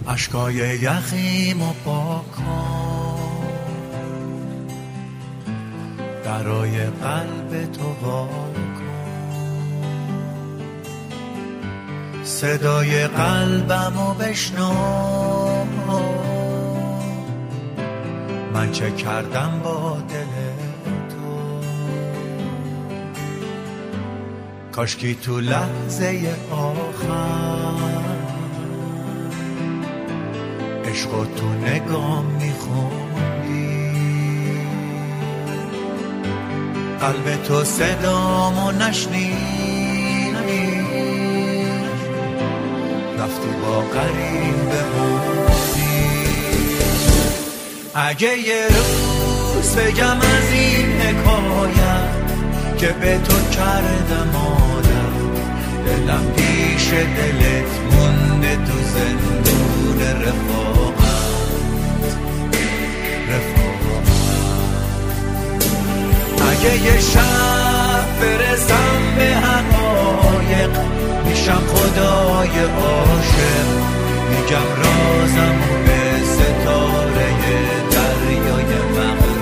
اشکای یخیمو پاک کن، درای قلب تو وا کن، صدای قلبمو بشنو، من چه کردم با دل تو. کاشکی تو لحظه آخر عشقو تو نگام میخوندی، قلب تو صدامو نشنید، رفتی با غریب بموندی. اگه یه روز بگم از این حکایت که به تو کردم آدم، دلم پیش دلت مونده تو زندون رفاقت. اگه یه شب برسم به حقایق، میشم خدای عاشق، میگم رازمو به ستاره دریای مغرب.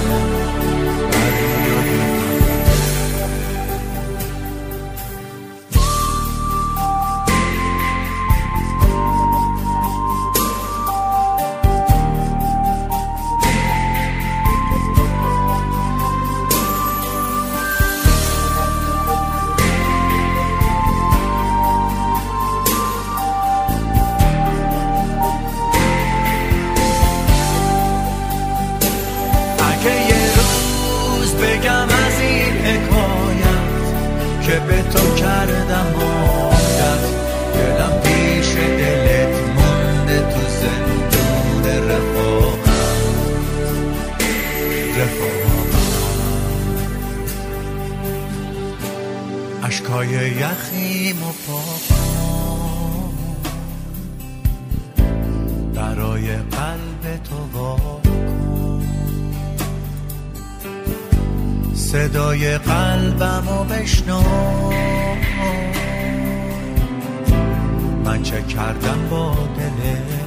که به تو کردم عادت، دلم پیش دلت مونده تو زندون رفاقت. اشکای یخیمو پاک کن، درای قلب تو وا کن، صدای قلبمو بشنو، من چه کردم با دلت.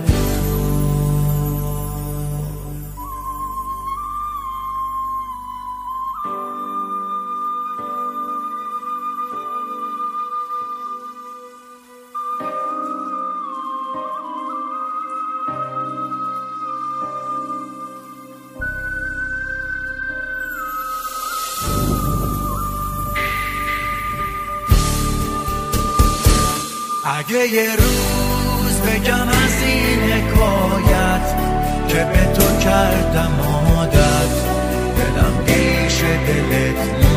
اگه یه روز بگم از این حکایت که به تو کردم عادت، دلم پیش دلت